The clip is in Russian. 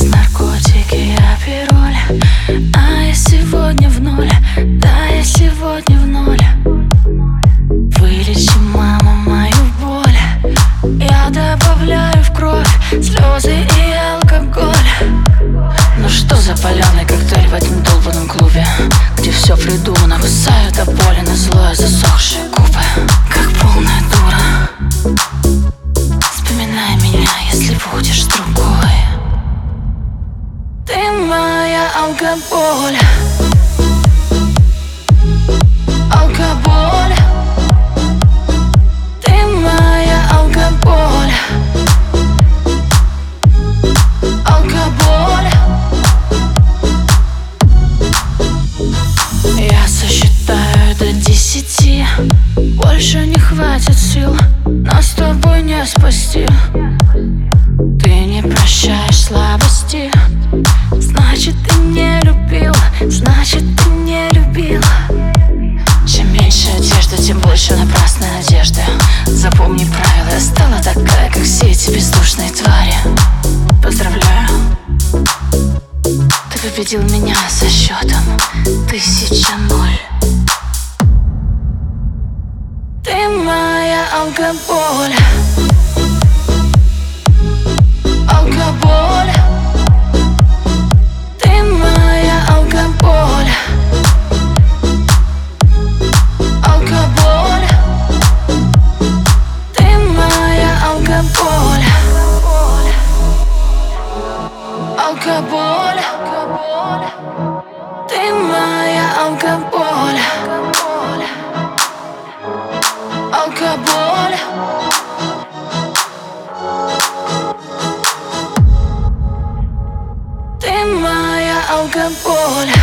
наркотики, я пироль. А я сегодня в ноль, да, я сегодня в ноль. Вылечи, мама, мою боль. Я добавляю в кровь слезы и алкоголь. Ну что за паленый коктейль в этом долбанном клубе, где все придумано, высаю до боли на злое засохшие губы, как полная дура. Вспоминай меня, если будешь другой. Ты моя алкоголь. Алкоголь. Ты моя алкоголь. Алкоголь. Я сосчитаю до 10. Больше не хватит сил, нас с тобой не спасти. Ты не прощаешь слабости. Значит, ты не любил, значит, ты не любил. Чем меньше одежды, тем больше напрасной надежды. Запомни правила, я стала такая, как все эти бездушные твари. Поздравляю, ты победил меня со счетом 1000-0. Ты моя алкоголь. Алкоголь. Ты моя алкоголь. Алкоголь. Ты моя алкоголь. Алкоголь. Ты моя алкоголь. Алкоголь. Ты моя алкоголь.